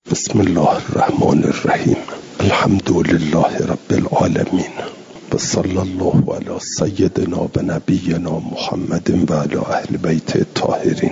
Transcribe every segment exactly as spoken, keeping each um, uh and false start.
بسم الله الرحمن الرحیم. الحمد لله رب العالمین و صلی الله علی سیدنا و نبینا محمد و علی اهل بیت الطاهرین.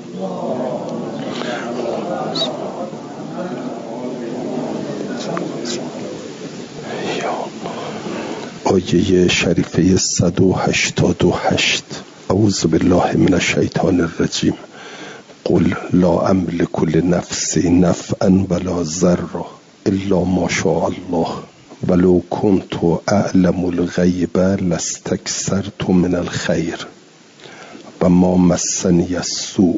آیه شریفه صد و هشتاد و هشت. اعوذ بالله من الشیطان الرجیم. قل لا املک لنفسی نفعا ولا ضرا الا ما شاء الله ولو كنت اعلم الغیب لاستکثرت من الخیر و ما مسنی السوء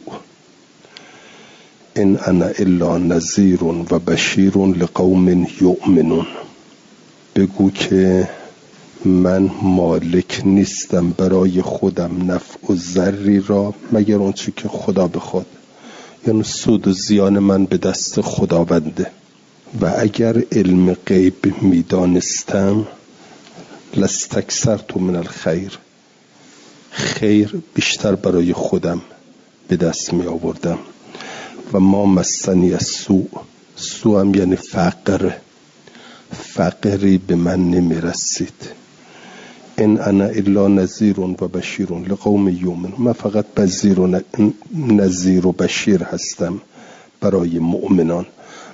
ان انا الا نذیر و بشیر لقوم یؤمنون. بگو که من مالک نیستم برای خودم نفع و ضری را مگر آنچه که خدا بخواد، یعنی سود و زیان من به دست خداونده. و اگر علم غیب میدانستم لاستکثرت من الخیر، خیر بیشتر برای خودم به دست می آوردم. و ما مسنی السوء، سوء هم یعنی فقر، فقری به من نمی رسید. ان انا الا نذیر و بشیر لقوم یؤمنون، من فقط بذیر و نذیر و بشیر هستم برای مؤمنان.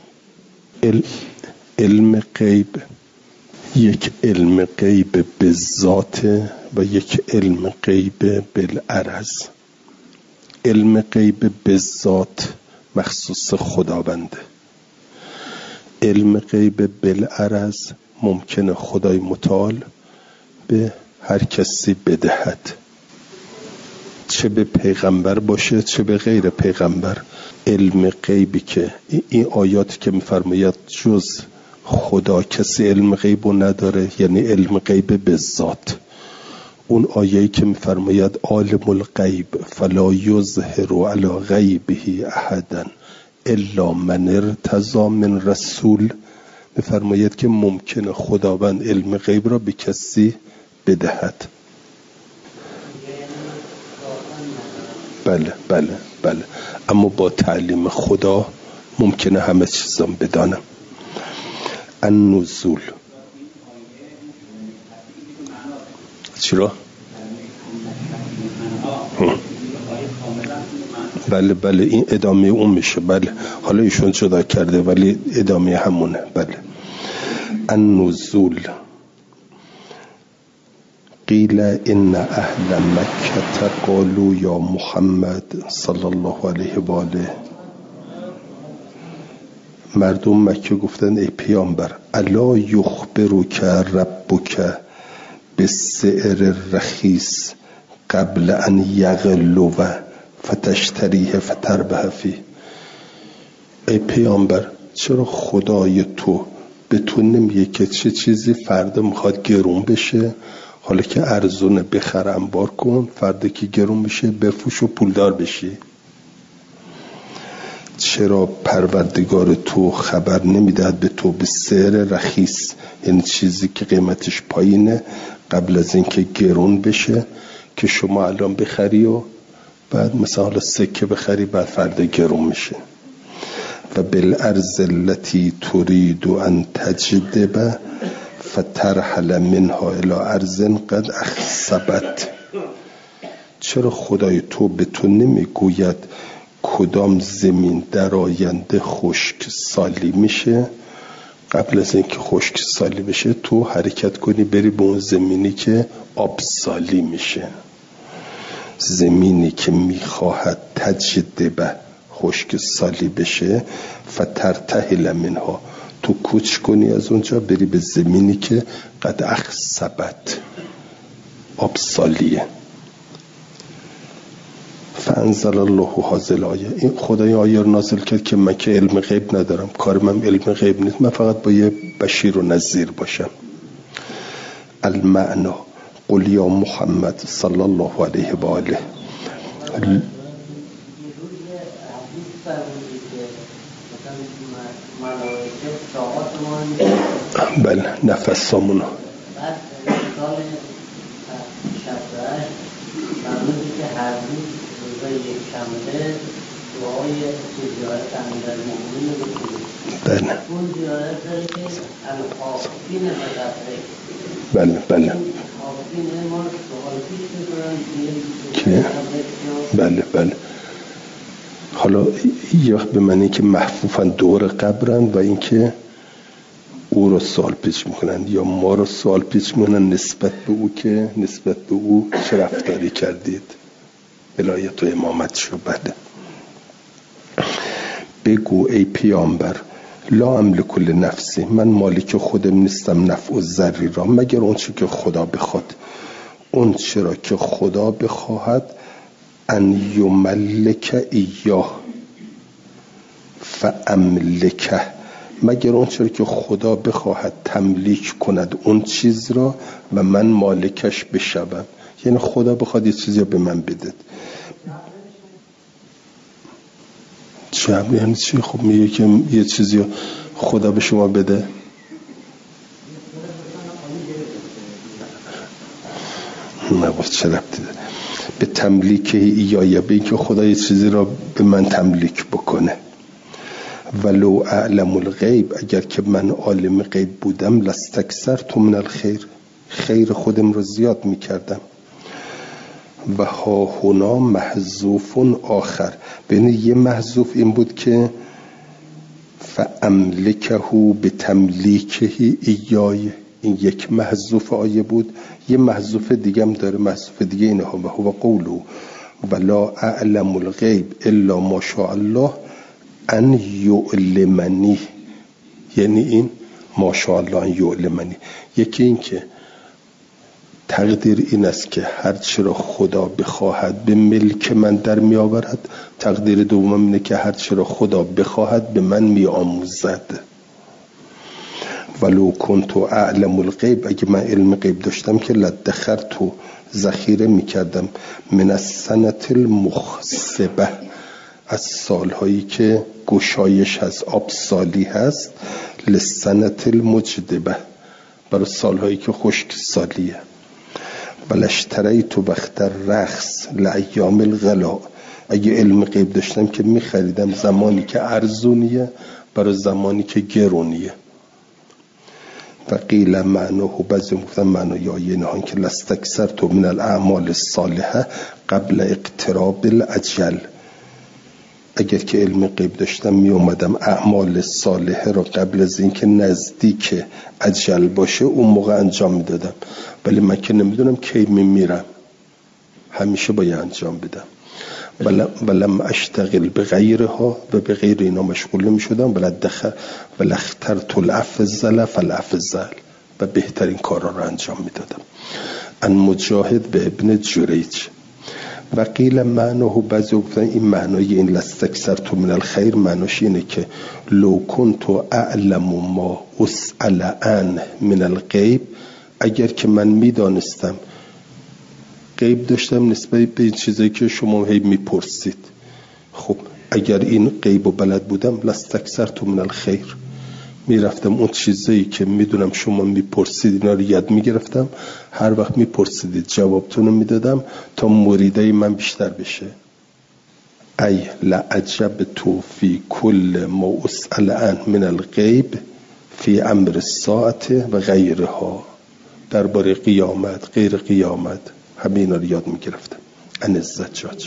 علم غیب یک علم غیب به ذات و یک علم غیب بالعرض. علم غیب به ذات مخصوص خداونده. علم غیب بالعرض ممکنه خدای متعال به هر کسی بدهد، چه به پیغمبر باشه چه به غیر پیغمبر. علم غیبی که این آیات که میفرماید جز خدا کسی علم غیبو نداره، یعنی علم غیب به ذات. اون آیه‌ای که میفرماید عالم الغیب فلا یظهر علی غیبه احدا الا من ارتضی من رسول، میفرماید که ممکنه خداوند علم غیب را به کسی بدهد. بله بله بله، اما با تعلیم خدا ممکنه همه چیزام بدانم. النزول چرا؟ بله بله، این ادامه اون میشه. بله، حالا ایشون جدا کرده ولی ادامه همونه. بله. النزول قیل ان اهل مکه قالوا یا محمد صلی الله علیه و آله، مردم مکه گفتن ای پیامبر الا یخبرک ربک بالسعر الرخیص قبل ان یغلو فتشتریه فتربح فیه. ای پیامبر چرا خدای تو به تو نمیگه که چه چیزی فردا میخواد گرون بشه، حالا که ارزونه بخر انبار کن، فردا که گرون بشه بفروش و پولدار بشی؟ چرا پروردگار تو خبر نمیدهد به تو به سعر رخیص، یعنی چیزی که قیمتش پایینه، قبل از اینکه گرون بشه که شما الان بخری و بعد مثلا حالا سکه بخری بعد فردا گرون میشه. و بالارض التي تريد ان تجدب فترحل منها الى ارض قد اخصبت. چرا خدای تو به تو نمیگوید کدام زمین در آینده خشک سالی میشه، قبل از اینکه خشک سالی بشه تو حرکت کنی بری به اون زمینی که آب سالی میشه. زمینی که میخواهد تجدب خشک سالی بشه فترتحل منها، تو کوچ کنی از اونجا بری به زمینی که قد اخصبت آب سالیه. فانزل الله هذه الآیه، این خدای آیه رو نازل کرد که من که علم غیب ندارم، کار من علم غیب نیست، من فقط با یه بشیر و نذیر باشم. المعنا قل یا محمد صلی الله علیه و آله. بله، نفس سامونو بعد سال شصت و هشت فرمودی که هر روز روزای یک شنبه دعای زیارت امیرالمومنین رو بکنید. بله اون زیارت داره که الحاقین مقبره بله بله حاقین ما سوال پیش که میکنن بله بله. حالا یه وقت به معنی که محفوفن دور قبرن و اینکه او رو سوال پیچ میکنن یا ما رو سوال پیچ میکنن نسبت به او که نسبت به او چه رفتاری کردید، ولایت و امامت شو. بله. بگو ای پیامبر لا املک لنفسی، من مالک خودم نیستم نفع و ضری را مگر اون چی که خدا بخواد. اون چرا که خدا بخواهد ان یملک ایاه فاملکه، مگر اون چرا که خدا بخواهد تملیک کند اون چیز را و من مالکش بشوم. یعنی خدا بخواد یه چیزی رو به من بده. چه یعنی چی؟ خب میگه که یه چیزی رو خدا به شما بده. نه با چه ربطی داره به تملیک یا به اینکه خدا یه چیزی را به من تملیک بکنه. ولو اعلم الغیب، اگر که من عالم غیب بودم لاستکثرت من الخیر، خیر خودم رو زیاد میکردم. و ها هنا محذوف آخر، بین یه محذوف این بود که فاملکه به تملیکه ایای، این یک محذوف آیه بود. یه محذوف دیگه هم داره، محذوف دیگه اینه ها و هو قولو ولا اعلم الغیب الا ما شاء الله ان یعلمنی، یعنی این ما شاء الله ان یعلمنی. یکی این که تقدیر این است که هر چی را خدا بخواهد به ملک من در می آورد. تقدیر دوم اینه که هر چی را خدا بخواهد به من می آموزد. ولو کنت اعلم الغیب، اگه من علم غیب داشتم که لدخرت ذخیره می کردم من السنة المخصبه، از سالهایی که گشایش هست، آب سالی هست، لسنة المجدبه، برای سالهایی که خشک سالیه. ولاشتریت وقت الرخص لایام الغلا، اگه علم غیب داشتم که می خریدم زمانی که ارزونیه برای زمانی که گرونیه. و قیل معناه، بعضی گفتن معنای آیه نهان که لاستکثرت من الاعمال الصالحه قبل اقتراب الاجل، اگر که علم غیب داشتم می اومدم اعمال صالحه را قبل از اینکه نزدیک اجل باشه اون موقع انجام میدادم. ولی من که نمیدونم کی میمیرم، همیشه باید انجام بدم. ولم اشتغل بغیرها، و به غیر اینا مشغول نمی شدم. ولی دخل ولی اخترت الافضل فالافضل، و بهترین کارا رو انجام میدادم. ان مجاهد به ابن جریج. و قیل معناه، بعضی گفتن این معنای این لاستکثرت من الخیر معناش اینه که لو کنت اعلم ما اسأل عنه من الغیب، اگر که من میدانستم غیب داشتم نسبت به این چیزایی که شما هی میپرسید، خب اگر این غیب و بلد بودم لاستکثرت من الخیر، میرفتم اون چیزایی که میدونم شما میپرسید اینا رو یاد میگرفتم، هر وقت میپرسیدید جوابتون رو میدادم تا مریدای من بیشتر بشه. ای لعجب تو فی کل ما اسأل عنه من الغیب فی امر الساعه و غیرها، درباره قیامت غیر قیامت همه اینا رو یاد میگرفتم. ان الزجاج.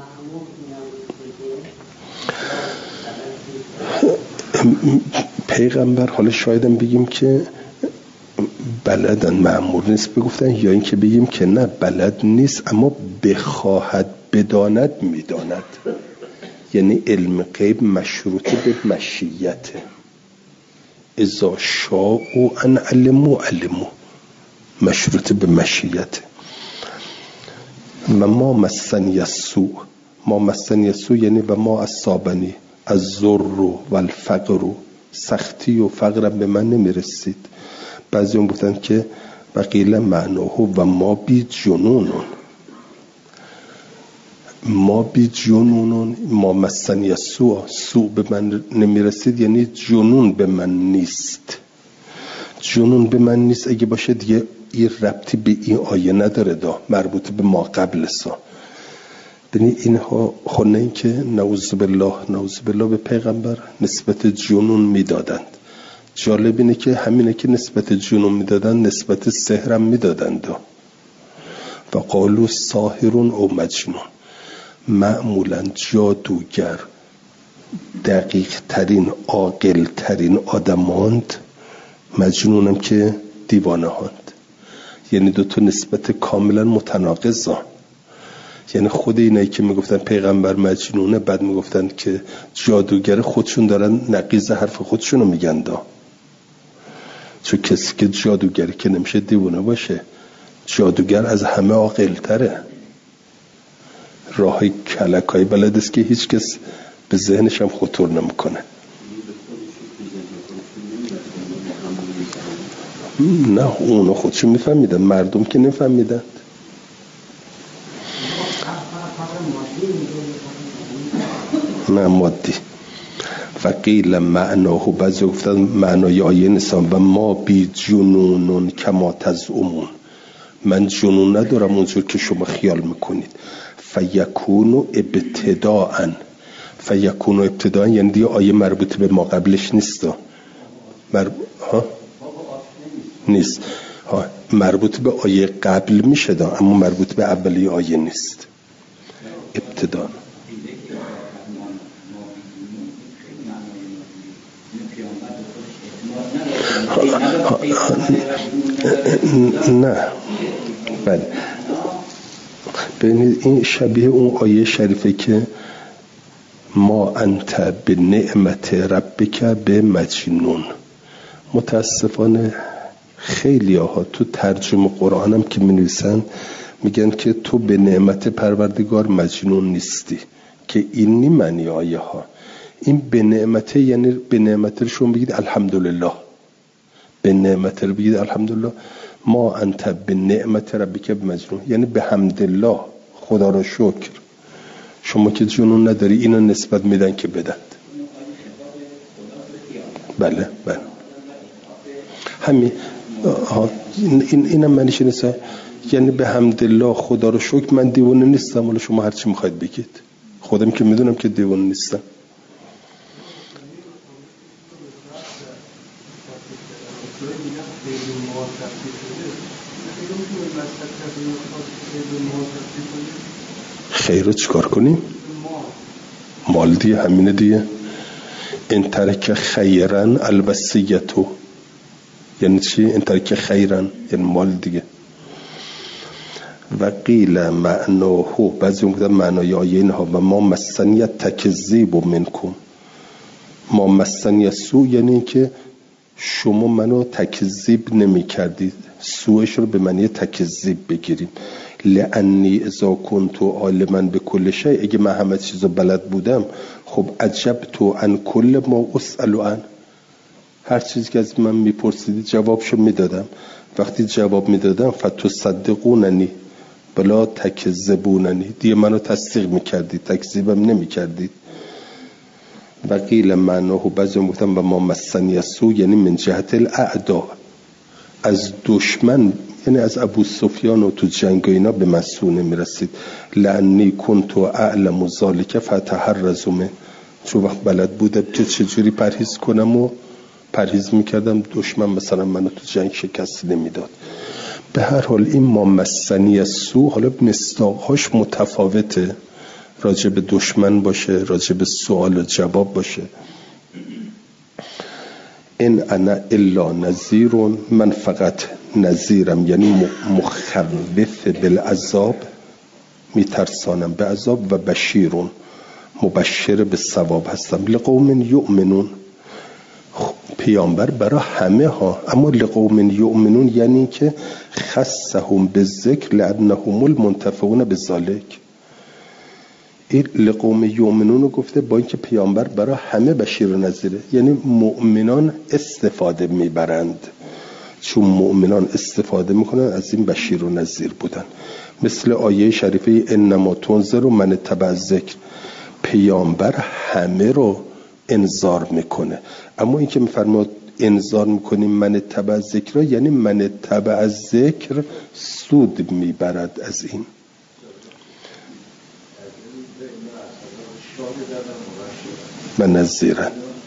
پیغمبر، حالا شایدم بگیم که بلدن مأمور نیست بگفتن، یا این که بگیم که نه بلد نیست اما بخواهد بداند میداند. یعنی علم غیب مشروط به مشیته، اذا شاء ان علموا علموا، مشروط به مشیته. و ما مسنی السوء، ما مسنی السوء یعنی و ما اصابنی الضر و الفقر، سختی و فقرم به من نمیرسید. بعضی هم گفتن که وقیل معناه و ما بی جنونون، ما بی جنونون، ما مسنی السوء، سوء به من نمیرسید یعنی جنون به من نیست. جنون به من نیست اگه باشه دیگه این ربطی به این آیه نداره، دا مربوط به ما قبل سا. ببین اینها خونه این که نعوذ بالله نعوذ بالله به پیغمبر نسبت جنون میدادند. جالب اینه که همینه که نسبت جنون میدادن نسبت سحرم میدادند و قالوا ساحر او مجنون. معمولا جادوگر دقیق ترین عاقل ترین آدماند، مجنونم که دیوانه هاند. یعنی دو تا نسبت کاملا متناقضه. یعنی خود اینایی که میگفتن پیغمبر مجنونه بعد میگفتن که جادوگر خودشون دارن نقیض حرف خودشونو میگن دا. چون کسی که جادوگری که نمیشه دیوانه باشه، جادوگر از همه عاقل تره، راه کلکایی بلد است که هیچ کس به ذهنش هم خطور نمیکنه. نه اونا خودشون میفهمیدن، مردم که نفهمیدن. نه مادی. فقیل معناه بعضی گفتن معنای آیه نسان و ما بی جنونون کما تزعمون، من جنون ندارم اونجور که شما خیال میکنید. فیکونو ابتداءً، فیکونو ابتداءً یعنی دیگه آیه مربوط به ما قبلش نیست. مرب... ها؟ نیست ها. مربوط به آیه قبل میشه دا، اما مربوط به اولی آیه نیست. ابتداءً نه بله. ببینید این شبیه اون آیه شریفه که ما انت به نعمت ربک به مجنون. متاسفانه خیلی ها تو ترجمه قرآن هم که می نویسن میگن که تو به نعمت پروردگار مجنون نیستی، که این نی معنی آیه ها. این به نعمت یعنی به نعمت رو شما بگید الحمدلله، به نعمت رو بگید الحمدلله. ما انت به نعمت ربک به مجنون یعنی به حمدالله، خدا را شکر. شما که جنون نداری اینو نسبت میدن که بدن. بله بله همین این اینم معنیش نیست. یعنی به حمدالله خدا را شکر، من دیوانه نیستم، ولی شما هر چی میخواید بگید، خودم که میدونم که دیوانه نیستم. خیر رو چکار کنیم؟ مال دیگه همینه دیگه. این ترک خیرن الوصیتو یعنی چی؟ این ترک خیرن یعنی مال دیگه. و قیل معناه، بعضی میگن معنای آیه اینها و ما مسنی تکذیب منکم. ما مسنی سو یعنی که شما منو تکذیب نمی کردید. سوش رو به معنی تکذیب بگیریم. لعنی اذا کنتو عالما به کل شیء، اگه من همه چیزو بلد بودم خب عجب تو ان کل ما اسأل عن، هر چیزی که از من میپرسیدی جوابشو میدادم. وقتی جواب میدادم فتصدقوننی بلا تکذبوننی، دیگه منو تصدیق میکردید، تکذیبم نمیکردید. و قیل معناه، بعضی گفتن و ما مسنی سو یعنی من جهت الاعداء، از دشمن یعنی از ابو سفیان و تو جنگ اینا به مسونه میرسید. لعنی کنتو اعلم ذالک فتحرزوا من، چون وقت بلد بودم که چجوری پرهیز کنم و پرهیز میکردم، دشمن مثلا منو تو جنگ شکست نمیداد. به هر حال این ما مسنی سو حالا مصداقهاش متفاوته، راجع به دشمن باشه، راجع به سوال و جواب باشه. این انا الا نذیرون، من فقط نذیرم یعنی مخوف بالعذاب، میترسانم به عذاب، و بشیرون مبشر به ثواب هستم. لقوم یؤمنون، پیامبر برای همه ها، اما لقوم یؤمنون یعنی که خصهم بالذکر لانهم المنتفعون بذلک. این لقوم یؤمنون رو گفته با اینکه پیامبر برای همه بشیر و نذیره، یعنی مؤمنان استفاده میبرند، چون مؤمنان استفاده میکنن از این بشیر و نذیر بودن. مثل آیه شریفه انما تنذر من اتبع الذکر، پیامبر همه رو انذار میکنه، اما این که میفرماد انذار میکنیم من اتبع الذکر یعنی من اتبع الذکر سود میبرد از این. و نذیرا.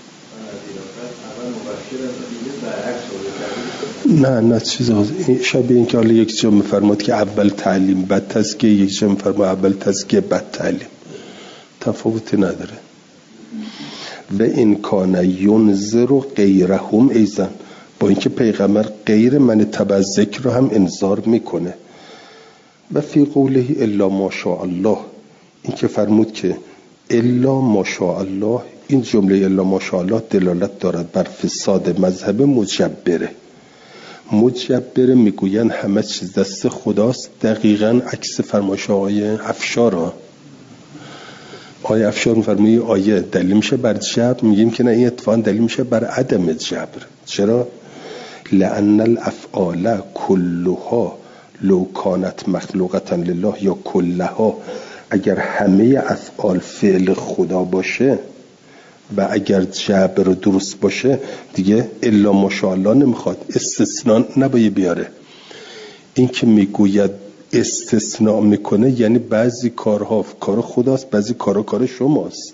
نه نه چیز شبیه این که حالا یک جا میفرماد که اول تعلیم بعد تزکیه، یک جا میفرماد اول تزکیه بعد تعلیم، تفاوتی نداره. و این کان ینذر غیرهم ایضا، با اینکه پیغمبر غیر من تبع ذکر رو هم انذار میکنه. و فی قوله الا ماشاء الله، این که فرمود که الا ماشاء الله، این جمله الا ماشاء الله دلالت دارد بر فساد مذهب مجبره. مجبره میگوین همه چیز دست خداست، دقیقاً عکس فرمایش آقای افشار. آقای افشار میفرمایی آیه دلیل میشه بر جبر، میگیم که نه، این اتفاقا دلیل میشه بر عدم جبر. چرا؟ لأن الافعال کلها لو کانت مخلوقتا لله، یا کلها، اگر همه افعال فعل خدا باشه و اگر جبر درست باشه دیگه الا ماشاءالله نمیخواد، استثناء نباید بیاره. این که میگوید استثناء میکنه یعنی بعضی کارها کار خداست، بعضی کارها کار شماست.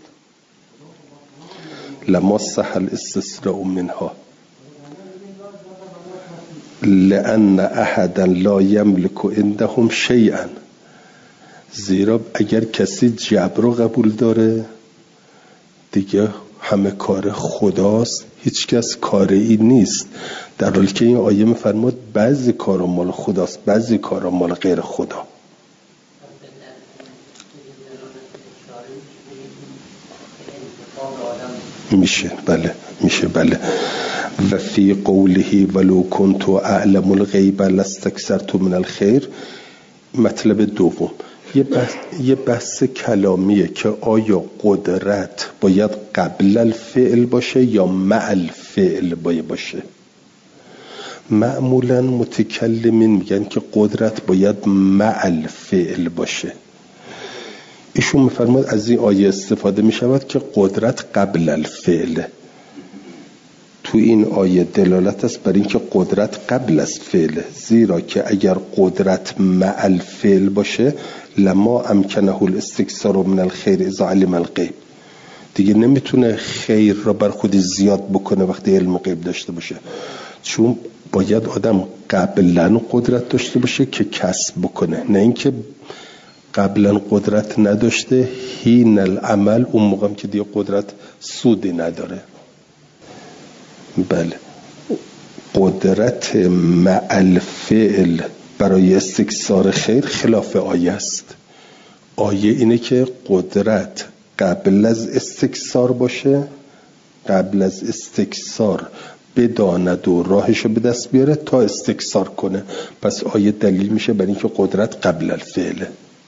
لما صح الاستثناء منها لأن احدا لا یملک عندهم شیئا، زیرا اگر کسی جبر رو قبول داره دیگه همه کار خداست، هیچ کس کاری نیست. در حالی که این آیه میفرماد بعضی کارا مال خداست، بعضی کارا مال غیر خدا. میشه بله، میشه بله. و فی قوله ولو کنت اعلم الغیب لاستکثرت من الخیر، مطلب دوم یه بحث, یه بحث کلامیه که آیا قدرت باید قبل الفعل باشه یا مع الفعل باید باشه. معمولا متکلمین میگن که قدرت باید مع الفعل باشه. ایشون میفرماد از این آیه استفاده میشود که قدرت قبل الفعل. تو این آیه دلالت است بر این که قدرت قبل از فعل، زیرا که اگر قدرت مع الفعل باشه لما امکنه الاستکثار من الخیر اذا علم الغیب، دیگه نمیتونه خیر را بر خود زیاد بکنه وقتی علم غیب داشته باشه، چون باید آدم قبلا قدرت داشته باشه که کسب بکنه، نه اینکه قبلا قدرت نداشته حین العمل اون موقع که دیگه قدرت سودی نداره. بله، قدرت مع الفعل برای استکثار خیر خلاف آیه است. آیه اینه که قدرت قبل از استکثار باشه، قبل از استکثار بداند و راهشو به دست بیاره تا استکثار کنه. پس آیه دلیل میشه بر اینکه قدرت قبل الفعله.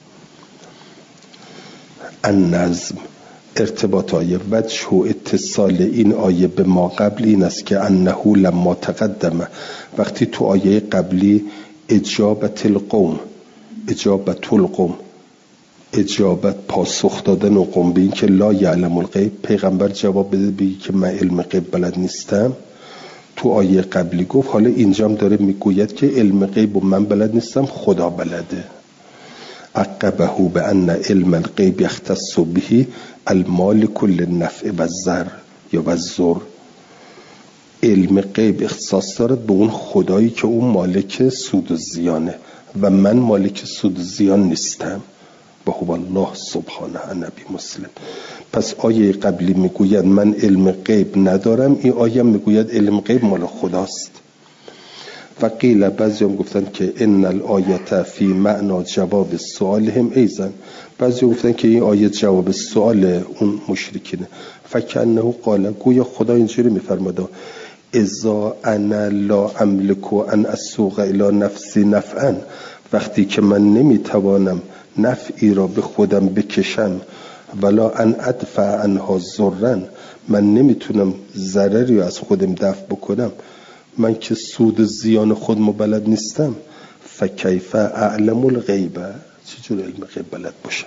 النظم، ارتباط آیه، وجه و اتصال این آیه به ما قبل این است که انه لما تقدمه، وقتی تو آیه قبلی اجابت القوم، اجابت القوم، اجابت پاسخ دادن و قوم به این که لا یعلم الغیب، پیغمبر جواب بده بگی که من علم غیب بلد نیستم. تو آیه قبلی گفت حالا اینجام داره میگوید که علم غیب و من بلد نیستم، خدا بلده. عقبه به ان علم الغیب یختص به المالک للنفع و الضر یا و الضر، علم غیب اختصاص دارد به اون خدایی که اون مالک سود و زیانه و من مالک سود و زیان نیستم. و هو الله سبحانه نبی مسلم. پس آیه قبلی میگوید من علم غیب ندارم، این آیه میگوید علم غیب مال خداست. و قیل، بعضی هم گفتن که ان الآیت فی معنا جواب سؤالهم ایضا، بعضی گفتن که این آیه جواب سؤال اون مشرکینه. فکأنه قال، گویا خدا اینجوری میفرماده اذا انا لا املک ان اسوق الی نفسی نفعا، وقتی که من نمیتوانم نفعی را به خودم بکشم، ولا ان ادفع عنها ضرا، من نمیتونم ضرری از خودم دفع بکنم، من که سود زیان خودم بلد نیستم. فکیف اعلم الغیب، چجور علم غیب بلد باشم؟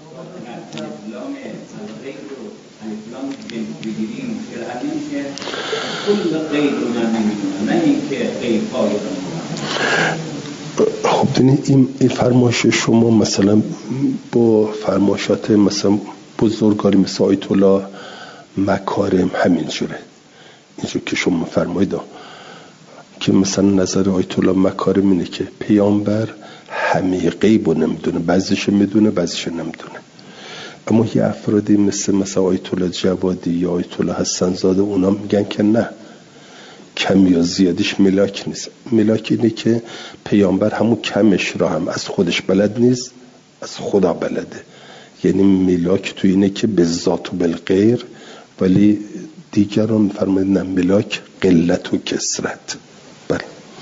خب این این فرمایش شما مثلا با فرمایشات مثلا بزرگاری مثل آیت الله مکارم همینجوره. اینجور که شما فرمایید که مثلا نظر آیت الله مکارم اینه که پیامبر همه غیبو نمیدونه، بعضیش میدونه بعضیش نمیدونه. اما یه افرادی مثل مثلا آیت الله جوادی یا آیت الله حسن زاده اونا میگن که نه، کم یا زیادیش ملاک نیست. ملاک اینه که پیامبر همون کمش را هم از خودش بلد نیست، از خدا بلده. یعنی ملاک تو اینه که به ذات و بالغیر، ولی دیگران میفرماید نه، ملاک قلت و کثرت. بله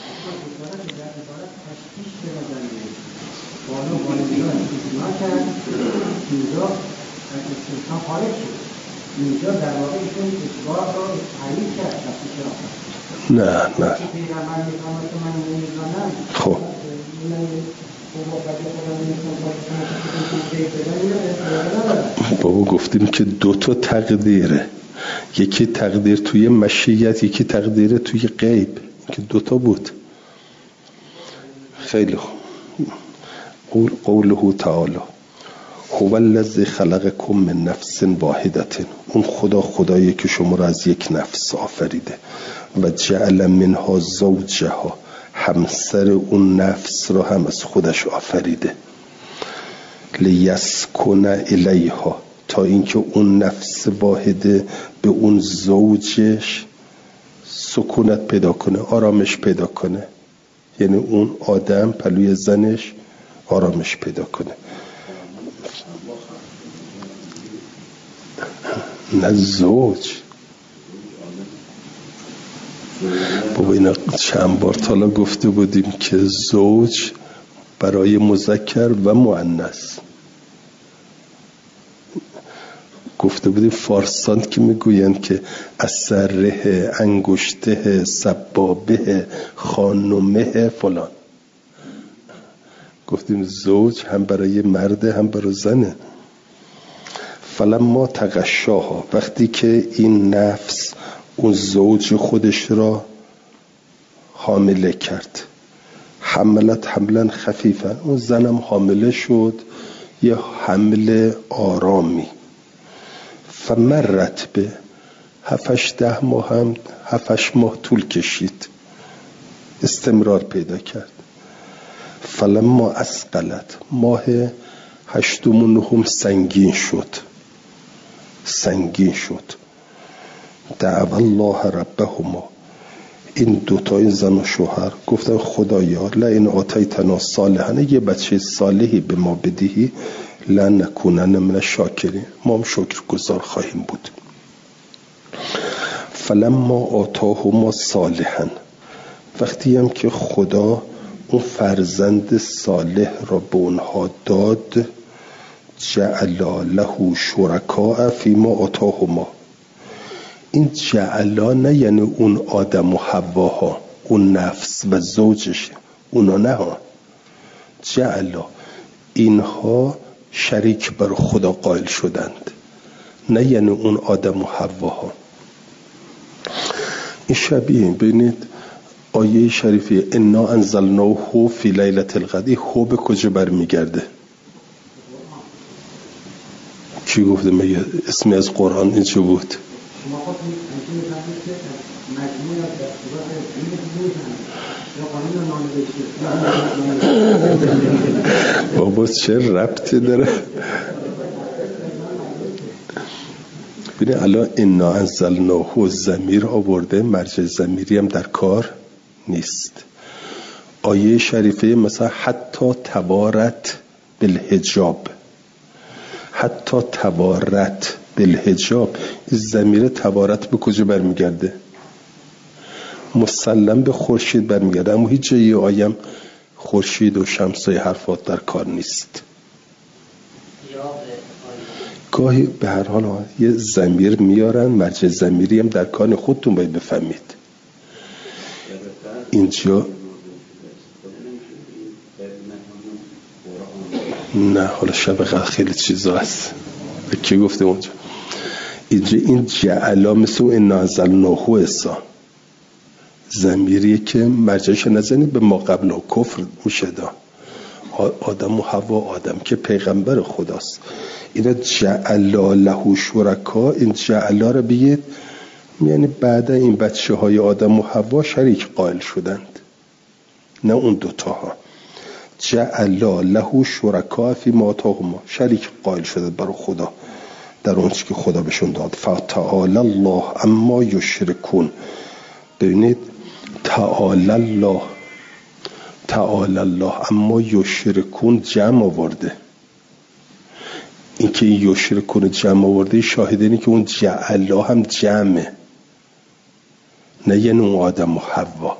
نه نه خب بابا گفتیم که دو تا تقدیره، یکی تقدیر توی مشیت، یکی تقدیر توی غیب، که دو تا بود. خیلی خوب. قول قوله تعالی هو الذی خلقکم من نفس واحدة، اون خدا خدایی که شما را از یک نفس آفریده، و جعل منها زوجها، همسر اون نفس را هم از خودش آفریده، لیسکن الیها، تا اینکه اون نفس واحده به اون زوجش سکونت پیدا کنه، آرامش پیدا کنه. یعنی اون آدم پلوی زنش آرامش پیدا کنه. نه زوج بابا، اینا چند بار تالا گفته بودیم که زوج برای مذکر و مؤنث گفته بودیم. فارسان که میگویند که اسره، انگشته، سبابه، خانمه فلان، گفتیم زوج هم برای مرده هم برای زنه. فلما تغشاها، وقتی که این نفس اون زوج خودش را حامله کرد، حملت حملا خفیفا، اون زنم حامله شد یه حمل آرامی. فمرت به، هفتش ده ماه هم هفتش ماه طول کشید، استمرار پیدا کرد. فلما اسقلت، ماه هشتم و نهم سنگین شد، سنگین شد. دعوا الله ربهما، این دوتا، این زن و شوهر گفتن خدایا لئن آتیتنا صالحا، یه بچه صالحی به ما بدهی، لنکونن من الشاکرین، ما هم شکر گزار خواهیم بود. فلما آتاهما صالحا، وقتی هم که خدا اون فرزند صالح را به اونها داد، جعل له شرکاء فیما آتاهما، این جعلا نه یعنی اون آدم و حواها، اون نفس و زوجش، اونا نه ها، جعلا اینها شریک بر خدا قائل شدند، نه یعنی اون آدم و حواها. این شبیه ببینید آیه شریفی انا انزلناه فی لیلة القدر، هو به کجا برمیگرده؟ کی گفته مگه اسمی از قرآن این چه بود؟ بابا چه ربطی داره؟ ببین الان انا انزلناه ضمیر آورده، مرجع ضمیری هم در کار نیست. آیه شریفه مثلا حتی توارت بالحجاب، حتی توارت بالحجاب، این ضمیر توارت به کجا برمیگرده؟ مسلم به خورشید برمیگرده، اما هیچ جایی آیم خورشید و شمس و حرفات در کار نیست. گاهی به هر حال یه ضمیر میارن، مرجع ضمیری هم در کار، خودتون باید بفهمید. اینجا نه، حالا شب قدر خیلی چیزا هست، کی گفته اونجا؟ اینجا این جعلا مثل این انزلناه اسا ضمیریه که مرجعش نزنید به ما قبل و کفر میشه دا. آدم و حوا، آدم که پیغمبر خداست. اینا جعل له شرکا، این جعل رو بگید یعنی بعد این بچه های آدم و حوا شریک قائل شدند، نه اون دوتاها. جعل له شرکا فی ما آتاهما، شریک قائل شدند برای خدا در اون چیزی که خدا بهشون داد. فتعالی الله اما یشرکون. ببینید تعالی الله، تعالی الله اما یشرکون جمع آورده. این که یشرکون جمع آورده شاهد اینه که اون جعل هم جمعه، نه یعنی اون آدم و حوا.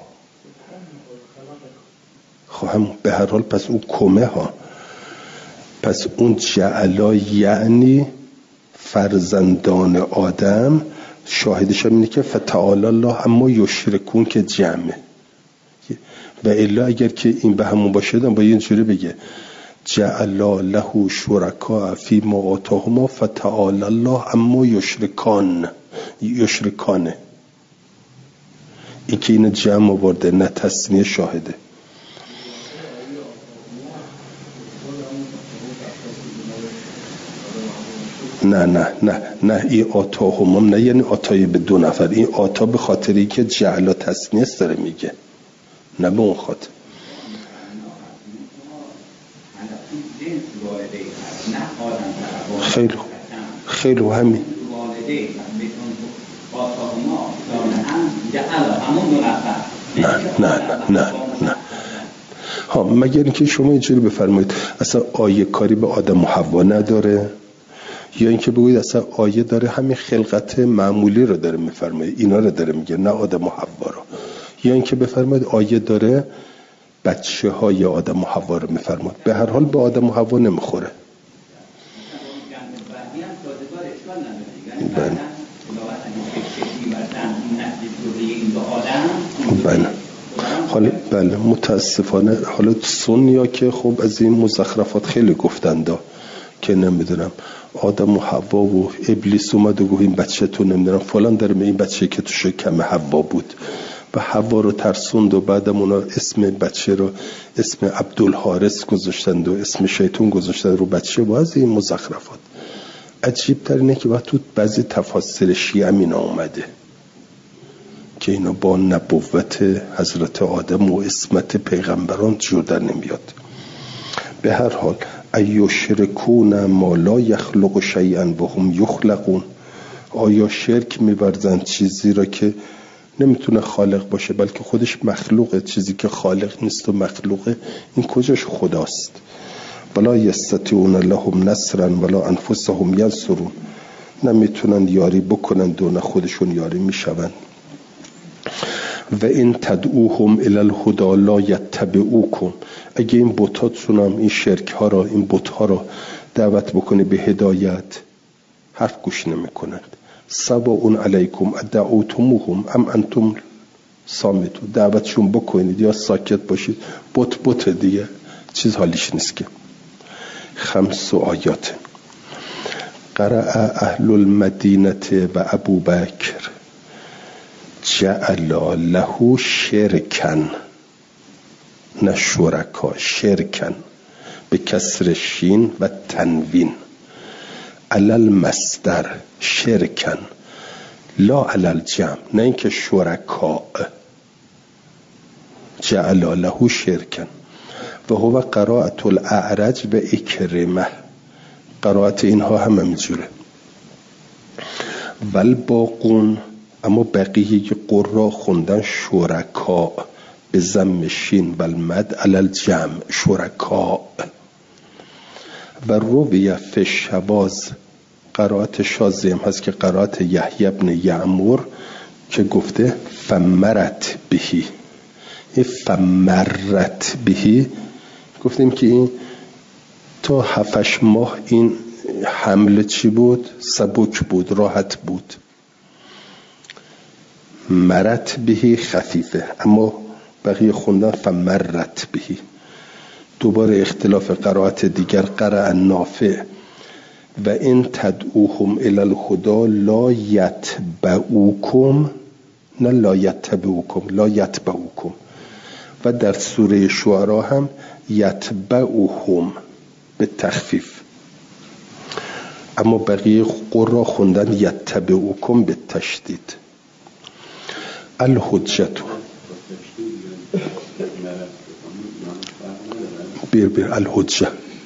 خب هم به هر حال پس اون کمه ها، پس اون جعل یعنی فرزندان آدم، شاهدش هم اینه که فتعالی الله اما یشرکون که جمعه. و الا اگر که این به همون باشه با اینجوری بگه جعل له شرکا فی ما آتاهما فتعالی الله اما یشرکان، یشرکانه. این که این جمع آورده نه تثنیه شاهده. نه نه نه نه این آتاهما نه یعنی آتای به دو نفر، این آتا به خاطری که جعل تثنیه است داره میگه، نه به اون خاطر. خیلی خیلی همین نه نه نه نه نه ها، مگر اینکه شما اینجوری بفرمایید اصلا آیه کاری به آدم و حوا نداره، یا اینکه بگویید اصلا آیه داره همین خلقت معمولی رو داره میفرمایید، اینا رو داره میگه نه آدم و حوا رو، یا اینکه بفرمایید آیه داره بچه های آدم و حوا رو میفرماید. به هر حال به آدم و حوا نمیخوره. بله بله حالا بله متاسفانه حالا سنیا که خب از این مزخرفات خیلی گفتنده که نمیدونم آدم و حوا و ابلیس اومد و گفت این بچه تو نمیدونم فلان داره، این بچه که تو شکم حوا بود و حوا رو ترسوند و بعدم اونا اسم بچه رو اسم عبدالحارث گذاشتند و اسم شیطون گذاشتند رو بچه. باز این مزخرفات عجیب تر اینه که وقت تو بعضی تفاسیر شیعه اینا اومده که اینا با نبوت حضرت آدم و اسمت پیغمبران جور در نمیاد. به هر حال ایشرکون ما لا یخلق شیئا و هم یخلقون، آیا شرک می‌ورزند چیزی را که نمیتونه خالق باشه بلکه خودش مخلوقه، چیزی که خالق نیست و مخلوقه این کجاش خداست. ولا یستطیعون لهم نصرا ولا انفسهم ینصرون، نمیتونن یاری بکنن و نه خودشون یاری میشون. و این تدعوهم الی الهدی لا یتبعوکم، اگه این بتاتون هم این شرک ها را این بت ها را دعوت بکنه به هدایت حرف گوش نمیکنند. سواء علیکم ادعوتموهم ام انتم صامتون، دعوتشون بکنید یا ساکت باشید، بت بت دیگه چیز حالیش نیست که. خمس آیات. قرأ اهل المدینه و ابو بکر جعل له شرکن، نه شرکا، شرکن به کسر شین و تنوین، علل مصدر شرکن لا علل جمع، نه اینکه شرکا، جعل له شرکن. و هو قرائت الاعرج و اکرمه، قرائت اینها هم همینجوره. والباقون، اما بقیه قرا خوندن شرکا به ضم شین و المد علل جمع شرکا. و رویه فی شواذ، قرائت شاذی هم هست که قرائت یحیی ابن یعمر که گفته فمرت بهی، این فمرت بهی گفتیم که این تا هفتش ماه این حمله چی بود؟ سبک بود، راحت بود. مرت بهی خفیفه، اما بقیه خوندن فمرت بهی. دوباره اختلاف قرائت دیگر، قرأ نافع و این تدعوهم الی الهدی لا یتبعوکم، نه لا یتبعوکم، لا یتبعوکم. و در سوره شعرا هم یتبعهم به تخفیف، اما بقیه قرا خوندن یتبعکم به تشدید. الحجتو بیر بیر الحجه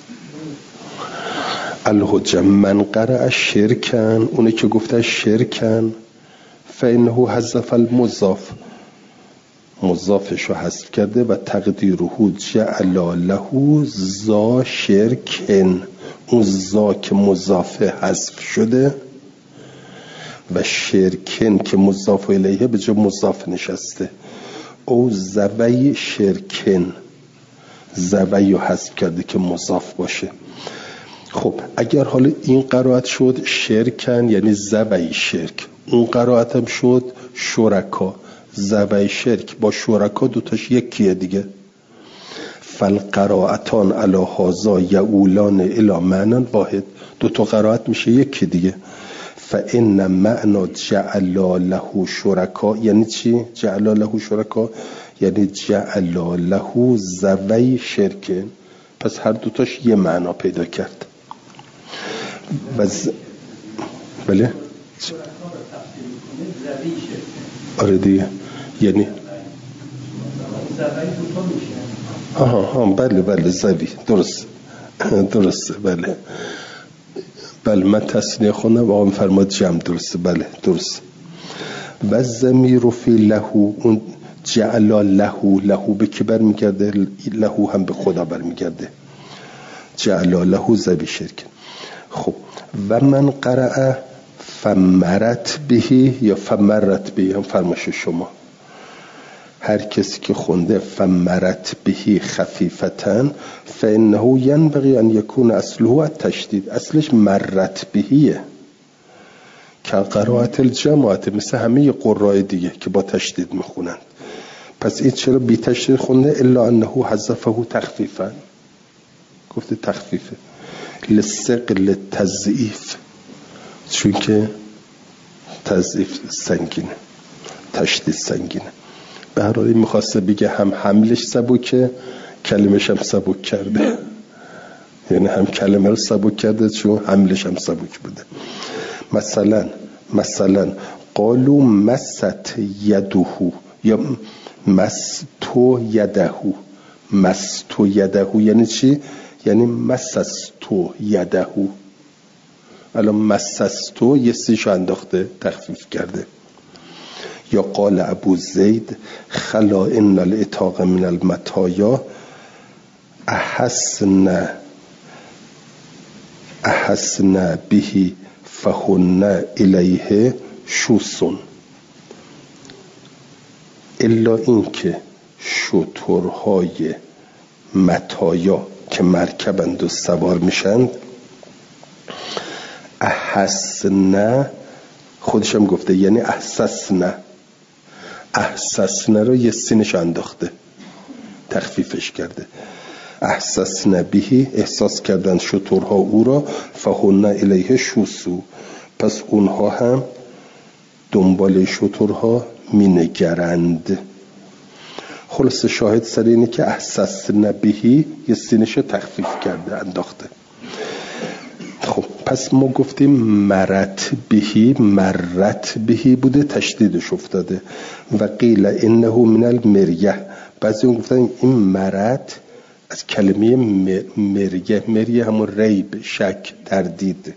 الحجه من قرأ شرکن، اونه که گفته شرکن فانه حذف المضاف، مضافشو حذف کرده و تقدیره جعل له ذا شرکن، اون ذا که مضافه حذف شده و شرکن که مضاف الیه به جا مضاف نشسته. او زوی شرکن، زوی رو حذف کرده که مضاف باشه. خب اگر حالا این قرائت شد شرکن یعنی زوی شرک، اون قرائت هم شد شرکا، زوی شرک با شرکا دوتاش یکیه دیگه. فالقرائتان علی هذا یعولان الی معنی واحد، دوتا قرائت میشه یکی دیگه. فان معنی جعل له شرکا یعنی چی؟ جعل له شرکا یعنی جعل له زوی شرکن، پس هر دوتاش یه معنا پیدا کرد. بز... بله آره دیگه، یعنی آها ها بله بله زوی، درست درسته بله بله من تصنیه خوندم آقا فرماد جمع، درسته بله درست. و ضمیر فی له، اون جعل له، له به کی برمیگرده؟ له هم به خدا برمیگرده. جعل له زوی شرک. خب و من قرأ فمرت بهی یا فمرت بهی هم فرمایش شما، هر کسی که خونده فمرت بهی خفیفتن فانه ینبغی ان یکون اصله التشدید، اصلش مرت بهیه که قرائت الجماعت مثل همه قرای دیگه که با تشدید میخونند. پس این چرا بی تشدید خونده؟ الا انه حذفه تخفیفا، گفته تخفیفه لثقل تضعیف، چون که تضعیف سنگینه، تشدید سنگینه. به هر حال میخواسته بگه هم حملش سبکه کلمش هم سبک کرده، یعنی هم کلمه رو سبک کرده چون حملش هم سبک بوده. مثلا مثلا قالو مست یده یا مستو یده، مستو یده یعنی چی؟ یعنی مسستو یده. الان مسستو یه سیشو انداخته تخفیف کرده. یا قال ابو زید خلا ان الاتاق من المطایا احسن احسن بهی فهن الیه شوسون، الا این که شترهای مطایا که مرکبند و سوار میشند، احسن خودشم گفته یعنی احسسنه، احسسنه رو یه سینش انداخته تخفیفش کرده. احسسنه بهی احساس کردن شترها او را، فهن الیه شوسو پس اونها هم دنبال شترها مینگرند. خلاص شاهد سر اینه که احسسنه بهی یه سینش تخفیف کرده انداخته. خب پس ما گفتیم مرت بهی، مرت بهی بوده تشدیدش افتاده. و قیل انه من المریه، بعضی اون گفتن این مرت از کلمه مریه، مریه همون ریب شک تردید.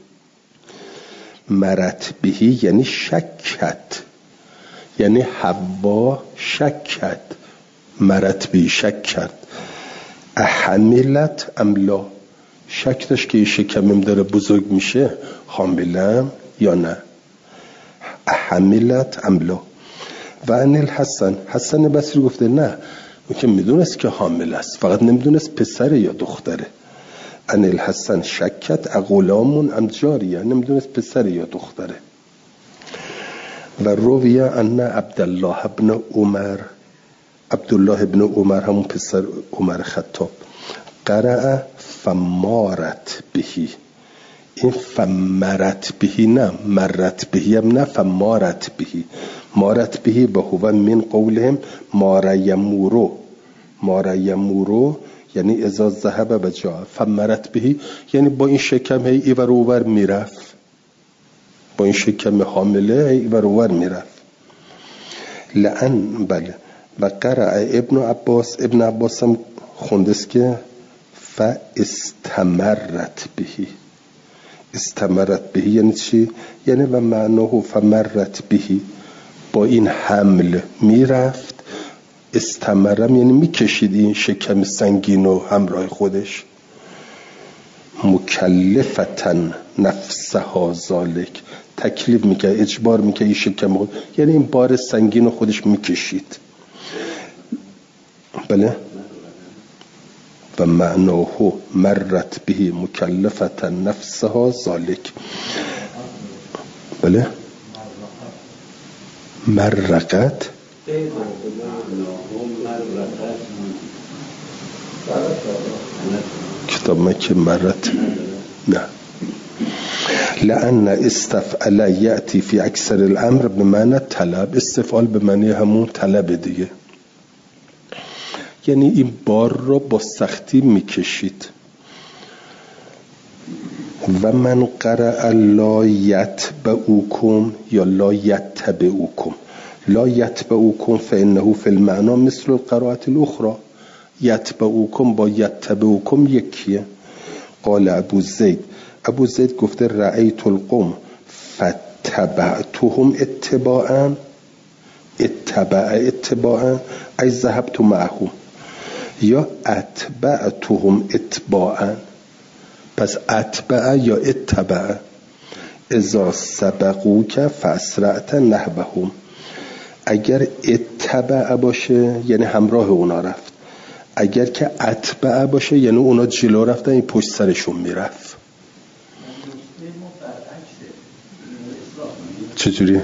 مرت بهی یعنی شکت، یعنی حوا شکت، مرت بهی شک کرد. احملت املا، شک داشت که شکمم داره بزرگ میشه حاملم یا نه. احملت املا. و ان الحسن، حسن بصری گفته نه اون که میدونست که حامل است، فقط نمیدونست پسره یا دختره. ان الحسن شکت اغلامون ام جاریه، نمیدونست پسره یا دختره. و رویه ان عبدالله ابن عمر، عبدالله ابن عمر همون پسر عمر خطاب، قرأ فمارت بهی، این فمرت بهی نه مرت بهی هم نه، فمارت بهی. مارت بهی به هو من قولهم مار یمورو، مار یمورو یعنی اذا ذهب و جاء فمرت بهی، یعنی با این شکم هی ایور اوور میرفت، با این شکم حامله هی ایور اوور میرفت. لعن بله. و قرأ ابن عباس، ابن عباس هم خوندست که فاستمرت بهی. استمرت بهی یعنی چی؟ یعنی و معناه فمرت بهی، با این حمل میرفت. استمرم یعنی میکشید این شکم سنگین و همراه خودش. مکلفتن نفسها ذالک، تکلیف میکرد، اجبار میکرد این شکم خود، یعنی این بار سنگین رو خودش میکشید. بله. و معناه مرت بهی مکلفتن نفسها ذالک. بله. مرقت کتاب مکه مرت نه. لأن استفعل یأتی فی اکثر الامر به معنی طلب. استفعال به معنی همون طلب دیگه، یعنی این بار رو با سختی میکشید. و من قرأ لا یتبعوکم یا لا یتبعوکم، لا یتبعوکم فانه فی المعنی مثل القراءة الاخرى. یتبعوکم با یتبعوکم یکیه. قال ابو زید، ابو زید گفته رأیت القوم فتبعتهم اتباعا، اتبع اتباعا ای ذهبت معهم، یا اتبعتهم اتباعا. پس اتبع یا اتبع. اذا سبقوک فاسرعت نحوهم، اگر اتبع باشه یعنی همراه اونا رفت، اگر که اتبع باشه یعنی اونا جلو رفتن این پشت سرشون میرفت. چجوری؟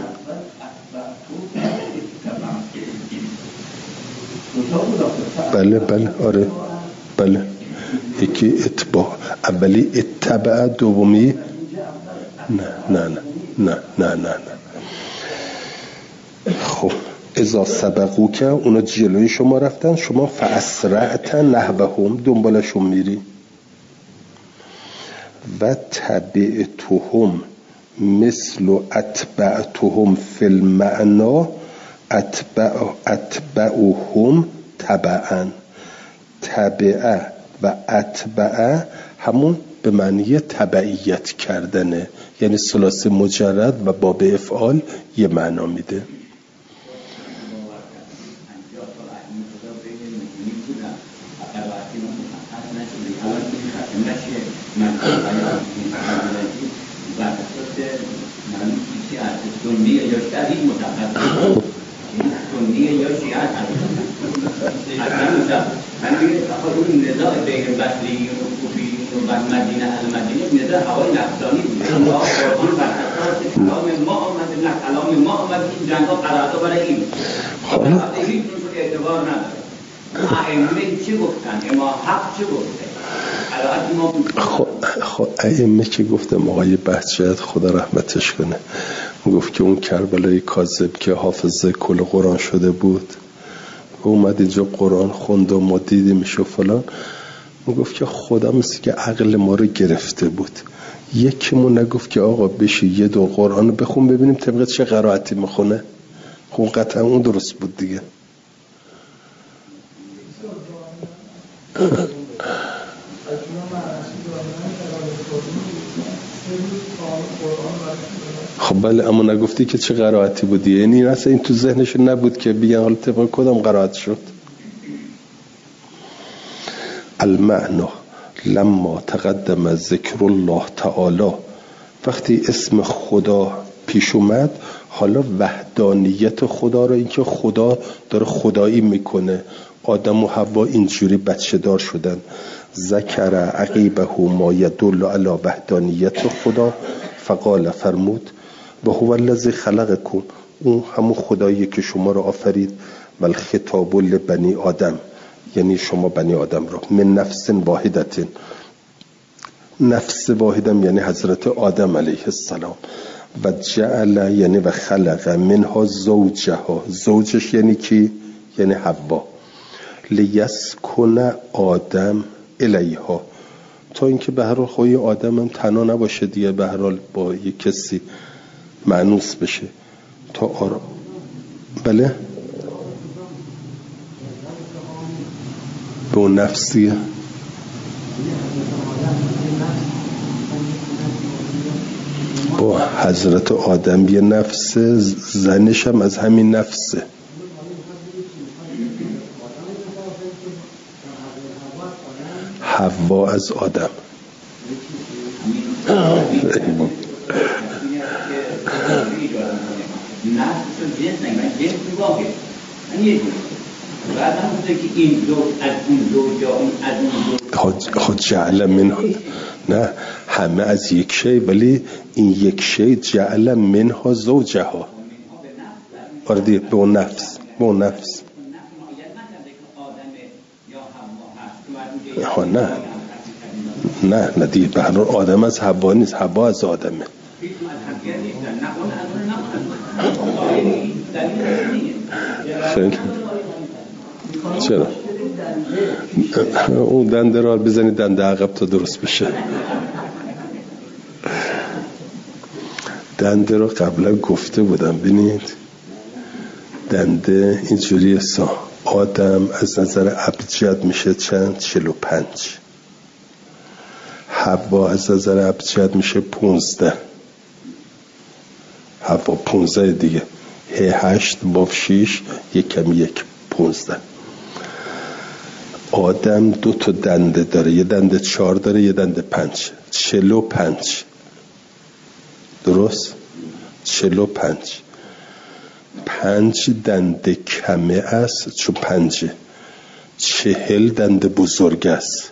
بله بله آره بله. یکی اتباع، اولی اتبع، دومی نه نه نه نه نه نه نه. خب اذا سبقو که اونا جلوی شما رفتن، شما فاسرعت نحوهم دنبالشون میری. و تبعتهم مثل اتبعتهم فی المعنی اتبع اتبعهم تبعا. تبعه و اتبعه همون به معنی تبعیت کردنه، یعنی ثلاثی مجرد و باب افعال یه معنا میده. من میگه آخه اون نزاع بین بصری و کوفی و مدینه المدینه نزاع هوای نفسانی بوده. الله قرآن بر اساس کلام ما آمده، نه کلام ما آمده، این جنگا قرارا برای این. خب هیچ نوع اعتبار نداره. ائمه چی گفتن؟ اما حق چی گفته؟ خب خب ائمه چی گفتم؟ آقای بهجت خدا رحمتش کنه گفت که اون کربلای کاذب که حافظ کل قرآن شده بود، اومد اینجا قرآن خوند و ما دیدیمش و فلان، گفت که خدا مثل که عقل ما رو گرفته بود. یکیمون نگفت که آقا بشی یه دو قرآن بخون ببینیم طبقت چه قرائتی میخونه. خب قطعا اون درست بود دیگه. خب بله، اما نگفتی که چه قرائتی بودی، یعنی اصلا این تو ذهنش نبود که بگن حالا طبق کدام قرائت شد. المعنی لما تقدم ذکر الله تعالی، وقتی اسم خدا پیش اومد، حالا وحدانیت خدا رو، اینکه خدا داره خدایی میکنه، آدم و حوا اینجوری بچه دار شدن. ذکر عقیبه ما یدل علی وحدانیت خدا، فقال فرمود و هو الذی خلقکم، اون همون خدایی که شما رو آفرید، و الخطاب لبنی آدم، یعنی شما بنی آدم رو، من نفس واحدتین، نفس واحدم یعنی حضرت آدم علیه السلام، و جعل یعنی و خلق منها زوجها، زوجش یعنی کی؟ یعنی حوا، لیسکن آدم الیها، تا اینکه به هر حال خواهی آدم هم تنها نباشه دیگه، به هر حال با یک کسی مانوس بشه تا آرام. بله به اون نفسیه. با حضرت آدم یه نفسه، زنش هم از همین نفسه. حوا از آدم. خود جعل منه، نه همه از یک شی، ولی این یک شی جعل منها زوجها. آردی به اون نفس، به اون نفس. ها نه نه نه دیگه به هر حال آدم از حوا نیست، حوا از آدمه. خیلی چرا اون دنده را بزنی دنده عقب تا درست بشه. دنده رو قبلا گفته بودم، ببینید دنده اینجوری سا آدم از نظر ابجد میشه چند؟ چهل و پنج. حوا از نظر ابجد میشه پونزده. حوا پونزده دیگه، هی هشت باف شیش یک کم یک پونزده. آدم دو تا دنده داره، یه دنده چار داره، یه دنده پنج. چهل و پنج. درست؟ چهل و پنج. پنج دنده کمه است چون پنجه. چهل دنده بزرگ است.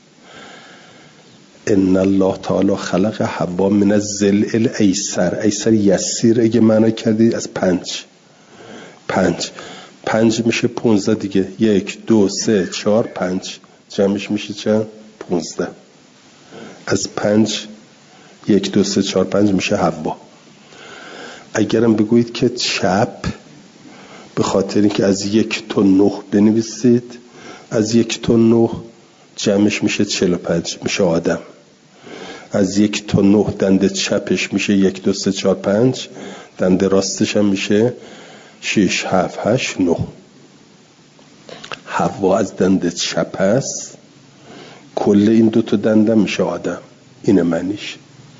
ان الله تعالی خلق حوا من الضلع الایسر. ایسر یسیر اگه معنی کردی از پنج. پنج پنج میشه پونزده دیگه. یک دو سه چهار پنج، جمعش میشه چند؟ پونزده. از پنج یک دو سه چهار پنج میشه حوا. اگرم بگویید که چپ، به خاطر اینکه از یک تا نه بنویسید، از یک تا نه جمعش میشه چهل و پنج، میشه آدم. از یک تا نه دنده چپش میشه یک دو سه چهار پنج، دنده راستش هم میشه شش هفت هشت نه. حوا از دنده چپ است، کل این دو تا دنده میشه آدم. اینه معنیش.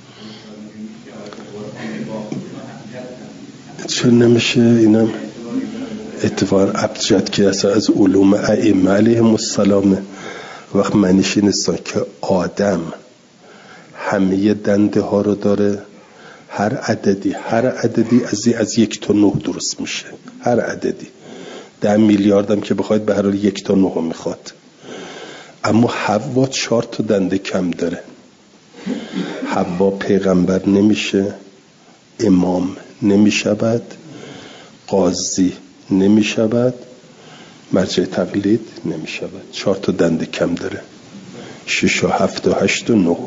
چون نمیشه اینم اتفاق ابجد که اصلا از علوم ائمه علیهم السلام. وقت معنیش نیستن که آدم همه دنده ها رو داره، هر عددی هر عددی از از یک تا نه درست میشه. هر عددی ده میلیارد هم که بخواید به هر حال یک تا نه میخواد. اما حوا چهار تا دنده کم داره. حوا پیغمبر نمیشه، امام نمیشود، قاضی نمیشود، مرجع تقلید نمیشود. چهار تا دنده کم داره. شش و هفت و هشت و نه.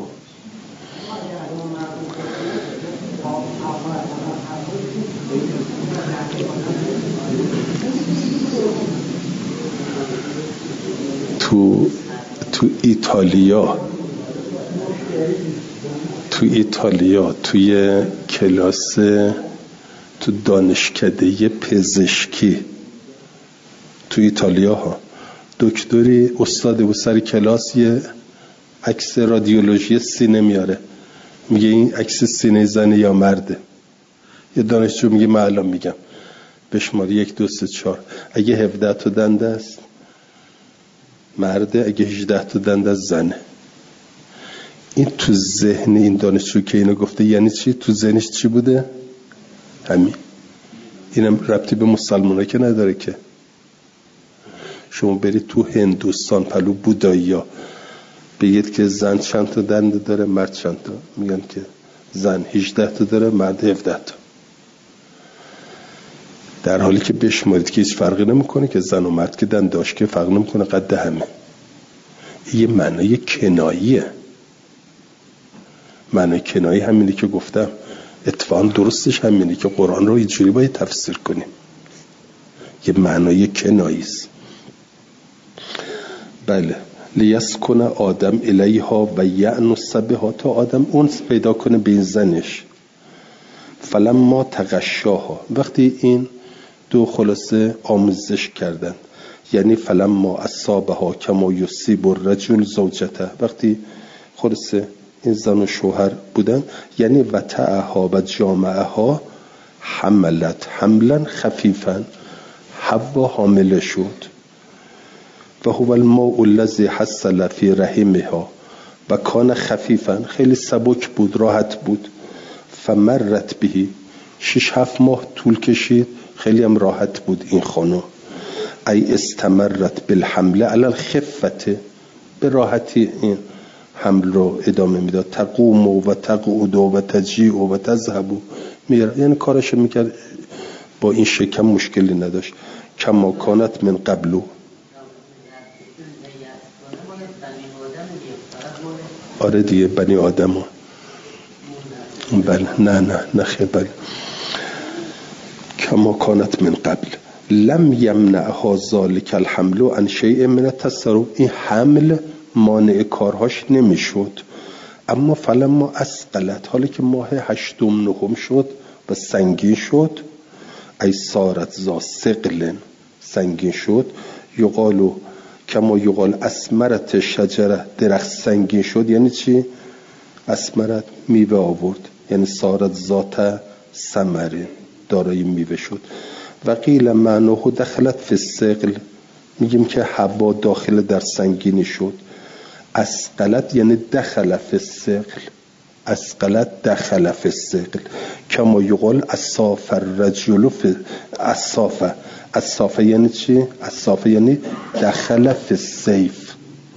تو تو ایتالیا تو ایتالیا توی کلاس تو دانشکده پزشکی تو ایتالیا ها دکتری استاد و سر کلاس یه عکس رادیولوژی سینه میاره، میگه این عکس سینه زنه یا مرده. یه دانشجو میگه من الان میگم بشمار یک دو سه چهار. اگه هفده تا دنده است مرده، اگه هجده تا دنده است زنه. این تو ذهن این دانشجو که اینو گفته یعنی چی؟ تو ذهنش چی بوده؟ همین. اینم ربطی به مسلمانه که نداره که. شما برید تو هندوستان پلو بودایی ها بگید که زن چند تا دنده داره، مرد چند تا، میگن که زن هجده تا داره، مرد هفده تا. در حالی که بشمارید که هیچ فرقی نمیکنه که زن و مرد که دنده داشت که فرق نمیکنه، قد همه. یه معنی کناییه. معنی کنایی همینی که گفتم. اتفاقا درستش همینی که قرآن رو اینجوری باید تفسیر کنیم. یه معنی کنایی است. بله لیسکن آدم الیها و یعنس بها، تا آدم اونس پیدا کنه به این زنش. فلما تغشاها، وقتی این دو خلاصه آموزش کردن، یعنی فلما اصابها کما یصیب الرجل زوجته، وقتی خلاصه این زن و شوهر بودن، یعنی وطعها و جامعها حملت حملا خفیفا، حوا حامله شد. و هو الماء الذی حصل فی رحمها و کان خفیفا، خیلی سبک بود، راحت بود. فمرت بهی، شش هفت ماه طول کشید، خیلی هم راحت بود این خانم. ای استمرت بالحمل علی الخفته، به راحتی این حمل رو ادامه میداد. تقوم و تقعد و تجیع و تذهب، یعنی کارش میکرد، با این شکم مشکلی نداشت. کما کانت من قبلو. آره دیگه بنی آدم ها. بله نه نه نه خیلی بله. کما کانت من قبل لم یمنعها ذلک الحمل عن شیء من التصرف، این حمل مانع کارهاش نمیشد. اما فلما اسقلت، حالا که ماه هشتم نهم شد و سنگین شد، ای صارت ذا ثقل، سنگین شد. یقالو کما یقال اسمرت شجره، درخت سنگین شد یعنی چی؟ اسمرت میوه آورد، یعنی صارت ذات ثمره، دارای میوه شد. و قیل معناه دخلت فی الثقل، میگیم که حوا داخل در سنگینی شد. اسقلت یعنی دخل فی الثقل، اسقلت دخل فی الثقل. کما یقال اصاف الرجل فی اصافه، اصافه یعنی چی؟ اصافه یعنی دخل فی الصیف.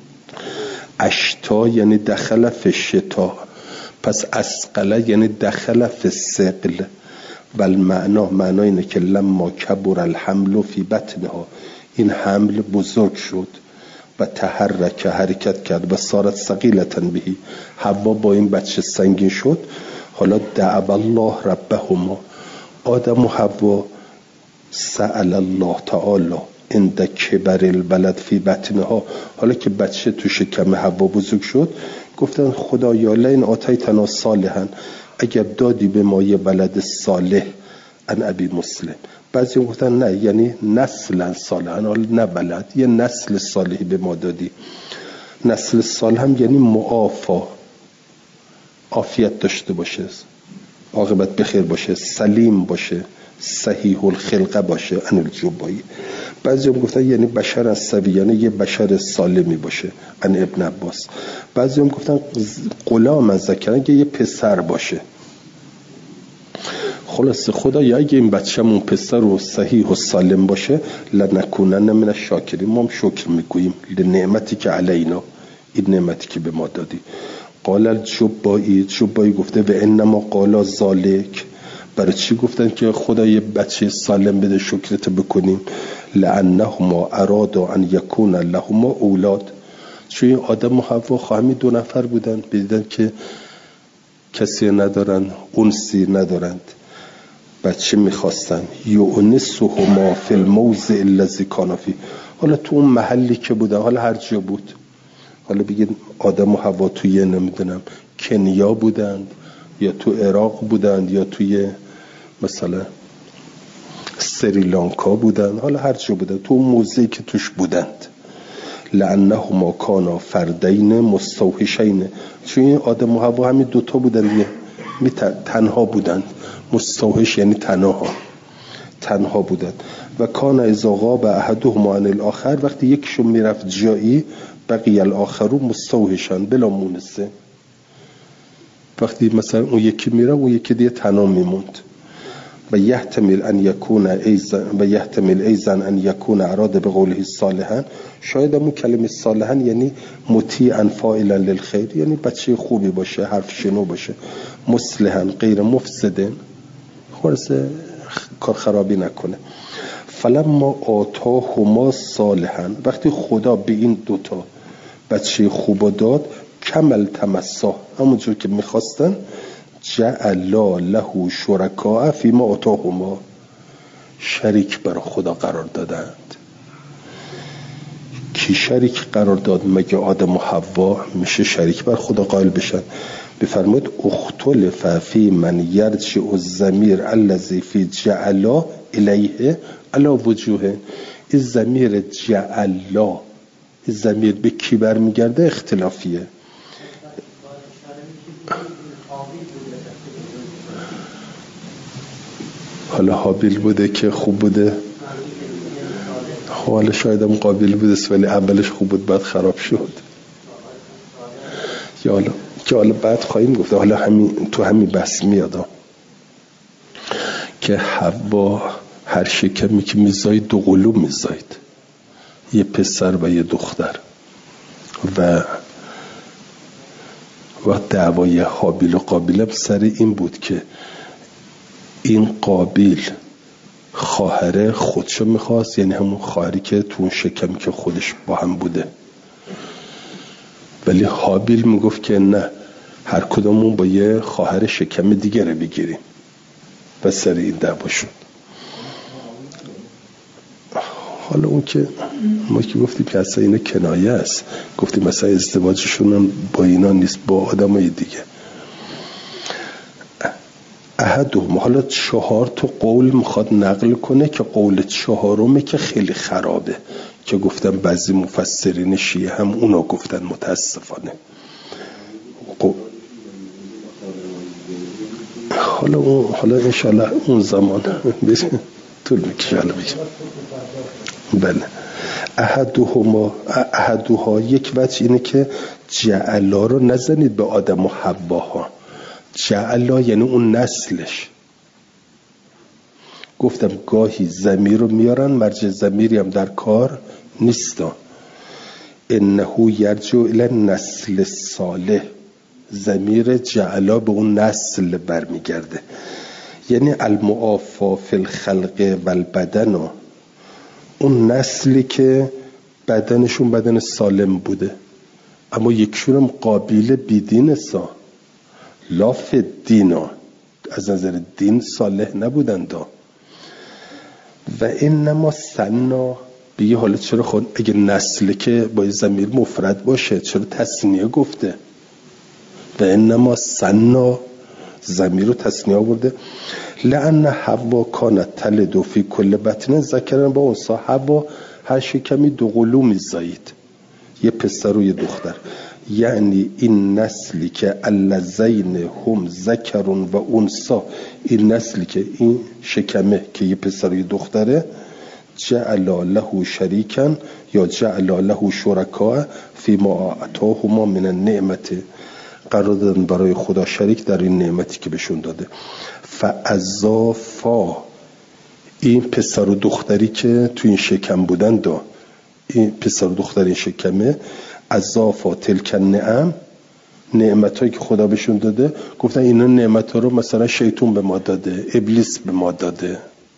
اشتا یعنی دخل فی الشتا، پس اسقله یعنی دخل فی الثقل. و المعنا، معنا اینه که لما کبر الحمل فی بطنها، این حمل بزرگ شد و تحرک، حرکت کرد، و صارت ثقیلة بهی، حوا با این بچه سنگین شد. حالا دعا الله ربهما، آدم و حوا سأل الله تعالی عند کبر الولد فی بطنها، حالا که بچه تو شکم حوا بزرگ شد، گفتن خدایا لئن آتیتنا صالحا، اگر دادی به ما یه ولد صالح. ان ابی مسلم، بعضی گفتن نه، یعنی نسلا صالحا، نه ولد، یه نسل صالحی به ما دادی. نسل صالح هم یعنی معافا، عافیت داشته باشه، عاقبت بخیر باشه، سلیم باشه، صحیح الخلقه باشه، ان الجبایی. بعضی هم گفتن یعنی بشر از سوی، یعنی یه بشر سالمی باشه، ان ابن عباس. بعضی هم گفتن غلام از ذکرن، که یه پسر باشه. خلاص خدایا اگه این بچه‌مون پسر و صحیح و سالم باشه، لنکونن من الشاکرین، ما هم شکر میگوییم لنعمتی که علینا، این نعمتی که به ما دادی. قال الجبایی، جبایی گفته و انما قال ذالک، برای چی گفتن که خدا یه بچه سالم بده شکرت بکنیم؟ لانهما ارادوا ان یکون لهما اولاد، چون آدم و حوا خواهمی دو نفر بودن، دیدن که کسی ندارن، انسی ندارند، بچه میخواستن. یونسهما فی الموضع الذی کانا فیه، حالا تو اون محلی که بودن، حالا هر جا بود، حالا بگید آدم و حوا توی نمیدونم کنیا بودند، یا تو عراق بودند، یا توی مثلا سریلانکا بودند، حالا هر جا بودند، تو اون موضعی که توش بودند. لانهما کانا فردین مستوحشین، چون این آدم و حوا همین دوتا بودند، می تنها بودند. مستوحش یعنی تنها، تنها بودند. و کان اذا غاب احدهما عن الاخر، وقتی یکشون میرفت جایی، بقی الاخرو مستوحشن بلا مونسه، وقتی مثلا اون یکی میره اون یکی دیگه تنها میموند. و یحتمل ان یکون ایزن و یحتمل ایزن ان یکون اراد به قوله صالحا، شاید همون کلمه صالحا یعنی مطیعا فاعلا للخیر، یعنی بچه خوبی باشه، حرف شنو باشه. مصلحا غیر مفسدن، خلاصه کار خرابی نکنه. فلما آتاهما صالحا، وقتی خدا به این دوتا بچه خوب داد، کمل تمسا، همونجور که میخواستن، جعلا له شرکاء فیما آتاهما، شریک برای خدا قرار دادند. کی شریک قرار داد؟ مگه آدم و حوا میشه شریک بر خدا قائل بشن؟ بفرمایید اختلف فی من یرجع الضمیر الذی فی جعل الیه علی وجوه. این ضمیر جعل، این ضمیر به کی برمیگرده؟ اختلافیه. حالا حابیل بوده که خوب بوده، حالا شاید هم قابل بوده ولی اولش خوب بود بعد خراب شد. یا حالا که حالا بعد خواهیم گفته، حالا همین تو همین بحث میادم که حوا هر شکمی که میزاید دو قلو میزاید، یه پسر و یه دختر. و و دعوای حابیل و قابیل هم سر این بود که این قابیل خواهره خودشو میخواست، یعنی همون خواهری که تو اون شکمی که خودش با هم بوده، ولی حابیل میگفت که نه، هر کدومون با یه خواهر شکم دیگه رو بگیریم و سر این دعوا شد. حالا اون که ما که گفتیم که اصلا اینا کنایه است، گفتیم مثلا ازدواجشون هم با اینا نیست، با آدم های دیگه. احدهم، حالا چهار تا قول میخواد نقل کنه که قول چهارمه که خیلی خرابه، که گفتم بعضی مفسرین شیعه هم اونا گفتن متاسفانه. حالا اون حالا انشالله اون زمان بشه طول میکشه. حالا بگیم بله. احدهما احدها، یک وجه اینه که جعلا رو نزنید به آدم و حواها. جعلا یعنی اون نسلش. گفتم گاهی ضمیر رو میارن، مرجع ضمیری هم در کار نیستا. انه یرجع الی نسل صالح، ضمیر جعلا به اون نسل برمیگرده، یعنی المعافا فی الخلق و البدن، اون نسلی که بدنشون بدن سالم بوده، اما یکشون هم قابیل بیدین سا لاف دینا، از نظر دین صالح نبودن دا. و اینما سنا بگه حالا چرا خود اگه نسل که با ضمیر مفرد باشه چرا تثنیه گفته؟ و اینما سنا ضمیر رو تثنیه آورده. لأن حوا کانت تلد فی کل بطن ذکرن با انثی. حوا هر شکمی دو قلو میزایید، یه پسر و یه دختر. یعنی این نسلی که اللذین هم ذکرون و انثی، این نسلی که این شکمه که یه پسر و یه دختره، جعل له شریکن یا جعل له شرکا فی ما اعطاهما من النعمت، قرار دادن برای خدا شریک در این نعمتی که بهشون داده. فاضافا، این پسر و دختری که تو این شکم بودن دا، این پسر و دختر این شکمه، اضافا تلک النعم، نعمتایی که خدا بهشون داده، گفتن اینا نعمت‌ها رو مثلا شیطان به ما داده، ابلیس به ما داده،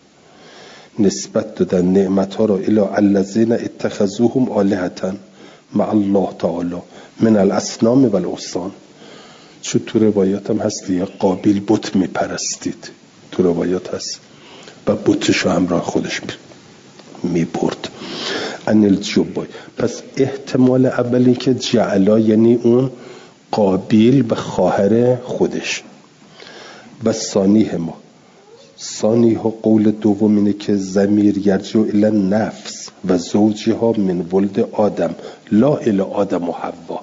نسبت دادن نعمت‌ها رو الی الذین اتخذوهم الهة مع الله تعالی من الاصنام و الاوثان. چون تو روایات هم هست دیگه، قابیل بت میپرستید، تو روایات هست، و بتشو همراه خودش میبرد. ان الجبای، پس احتمال اولی که جعلا یعنی اون قابیل به خواهر خودش. و ثانیه ما ثانیه قول دوم اینه که ضمیر یرجع الی نفس و زوجها من ولد آدم لا الی آدم و حوا.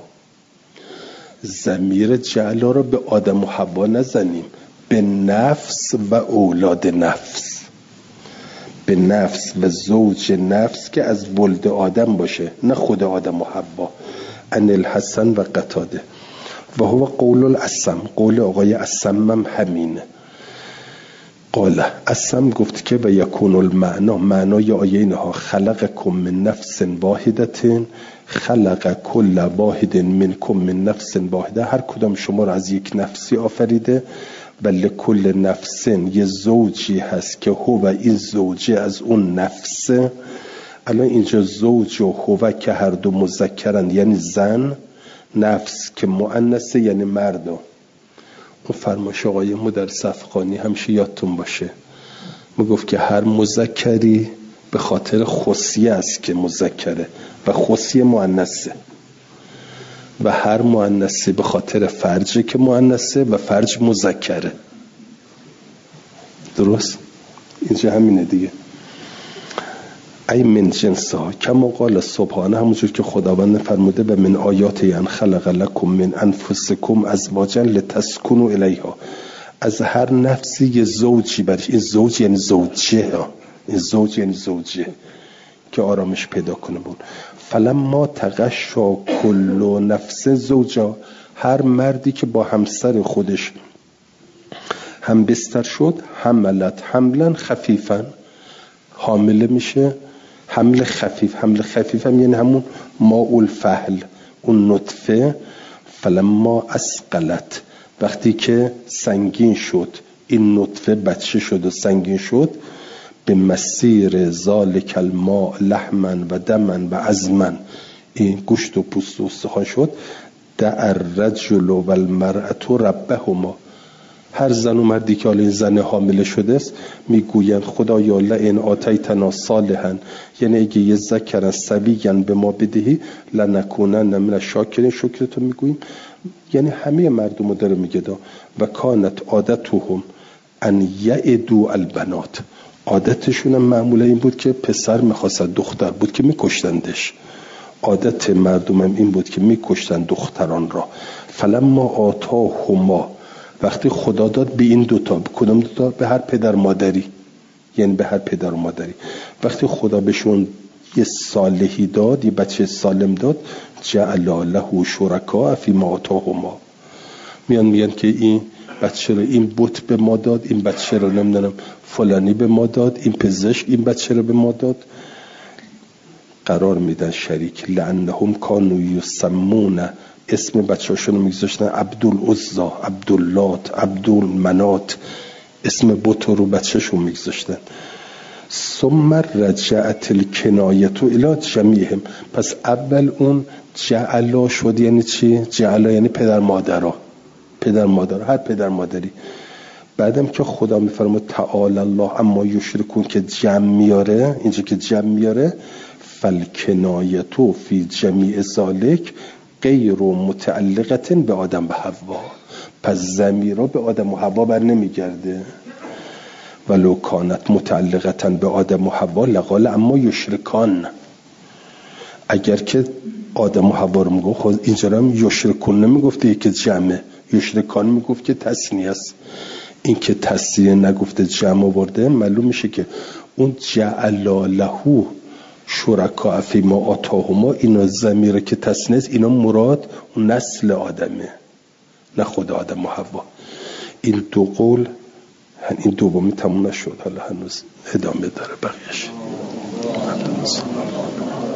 ضمیر جعلا رو به آدم و حوا نزنیم، به نفس و اولاد نفس، به نفس و زوج نفس که از ولد آدم باشه، نه خود آدم و حوا. ان الحسن و قتاده و هو قول الاسم، قول آقای اسم هم همینه. قال اسم گفت که و یکون المعنا، معنای آیه اینها خلقکم من نفس واحدة خلق کل واحد منکم من نفس واحده، هر کدام شما را از یک نفسی آفریده، و لکل نفس یه زوجی هست که هو و این زوجه از اون نفسه. الان اینجا زوج و هو که هر دو مذکرن یعنی زن، نفس که مؤنثه یعنی مرد. اون فرمایش آقای مدرس افغانی همیشه یادتون باشه، ما گفت که هر مذکری به خاطر خصیه است که مذکره و خصیه مؤنثه و هر مؤنثی به خاطر فرجه که مؤنثه و فرج مذکره. درست؟ اینجا همینه دیگه. ای من جنسها کما قال سبحانه، همونجور که خداوند فرموده و من آیات ان خلق لکم من انفسکم ازواجا لتسکنوا الیها، از هر نفسی یه زوجی برش. این زوج یعنی زوجه ها. این زوج یعنی زوجه که آرامش پیدا کنه بود. فلما تغشا کل نفس زوجا، هر مردی که با همسر خودش هم بستر شد، حملت حملا خفیفا، حامله میشه. حمل خفیف، حمل خفیف هم یعنی همون ماء الفحل، اون نطفه. فلما اسقلت، وقتی که سنگین شد این نطفه، بچه شد و سنگین شد، به مسیر ذالک الماء لحما و دما و عظما، این گوشت و پوست و استخوان شد. دع الرجل و المرأة ربهما، هر زن و مردی که حالا این زن حامله شده است میگویند خدایا لئن آتیتنا صالحا، یعنی اگه یه ذکر سویا به ما بدهی لنکونن من الشاکرین، شکرتو میگوییم. یعنی همه مردم داره میگه دا. و کانت عادتهم ان یعدوا البنات، عادتشون هم معمولا این بود که پسر میخواست دختر بود که میکشتندش. عادت مردم هم این بود که میکشتند دختران را. فلما آتاهما، وقتی خدا داد به این دوتا، به کدام دوتا؟ به هر پدر مادری، یعنی به هر پدر و مادری. وقتی خدا بهشون یه صالحی داد، یه بچه سالم داد، جعل له شرکاء فیما آتاهما، میان میگن که این بچه رو این بت به ما داد، این بچه رو نمیدونم فلانی به ما داد، این پزشک این بچه رو به ما داد. قرار میدن شریک. لعنهم کانوا یسمون، اسم بچه هاشون رو میگذاشتن عبدالعزا، عبداللات، عبدالمنات، اسم بت رو بچه شون میگذاشتن. ثم رجعت الکنایت الی جمیعهم، پس اول اون جعلا شد. یعنی چی؟ جعلا یعنی پدر مادرها، پدر مادر، هر پدر مادری. بعدم که خدا میفرماد تعالی الله اما یشرکون که جمع میاره، اینجا که جمع میاره، فالکنایتو فی جمیع ذالک غیر متعلقه به آدم و حوا، پس ضمیرها به آدم و حوا بر نمیگرده. ولو کانت متعلقه به آدم و حوا لقال اما یشرکان، اگر که آدم و حوا رو میگفت، خود اینجا هم یشرکون نمیگفته که جمعه، یشرکان میگفت که تثنیه است. این که تثنیه نگفته جمع آورده، معلوم میشه که اون جعل له شرکاء فیما آتاهما، اینا ضمیر که تثنیه است، اینا مراد اون نسل آدمه، نه خود آدم و حوا. این دو قول، این دومی تموم نشد، حالا هنوز ادامه داره بقیه‌اش.